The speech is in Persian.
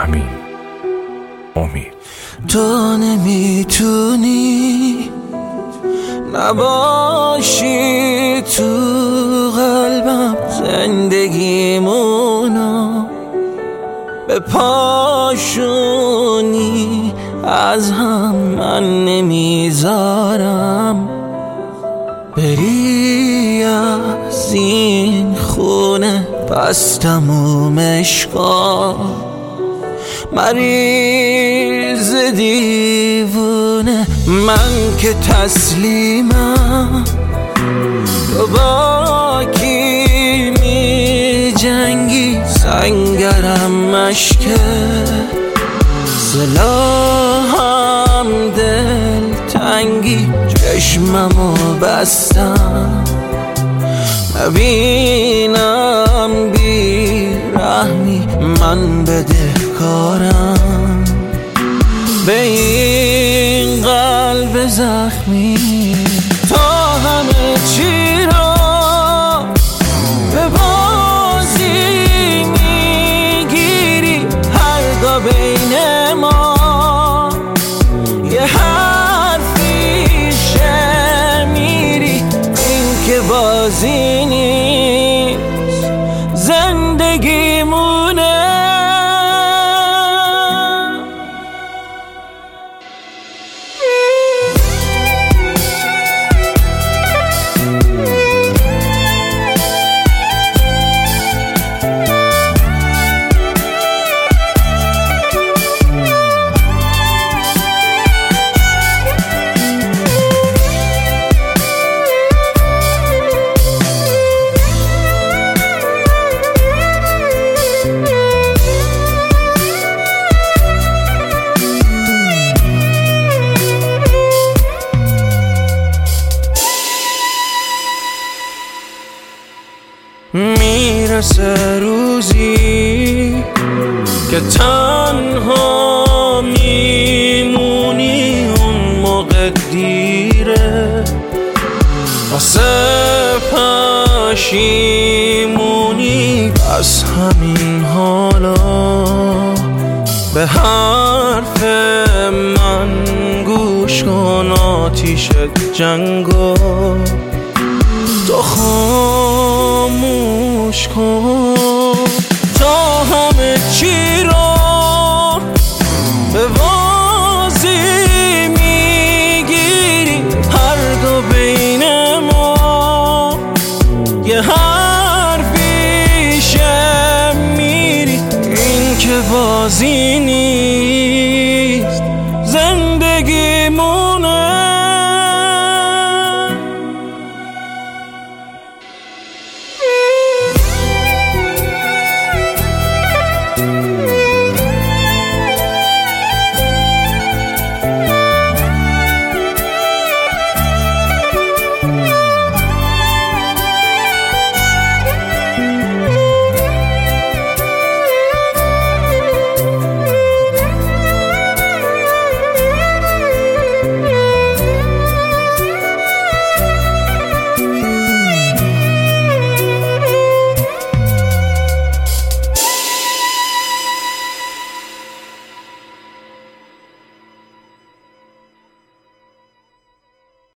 همین امید. تو نمیتونی نباشی تو قلبم، زندگیمونو به پاشونی از هم من نمیذارم. بری از این خونه پس تموم عشقا، مریض دیوونه من که تسلیمم. تو با کی می جنگی سنگرم مشکه، سلاحم دل تنگی چشممو بستم. نبینم بی رحمی من بدهکارم به این قلب زخمی. تا همه چی رو به بازی میگیری، هر دا بین ما یه حرفی شمیری. این که بازی نیست زندگیمونه. میرسه روزی که تنها میمونی، اون موقع دیره واسه پشیمونی. پس همین حالا به حرف من گوش کن، آتیش جنگو تو خاموش کن. تا همه چی رو به بازی میگیری، هر دو بین ما یه حرفی شمیری. این که بازی نیست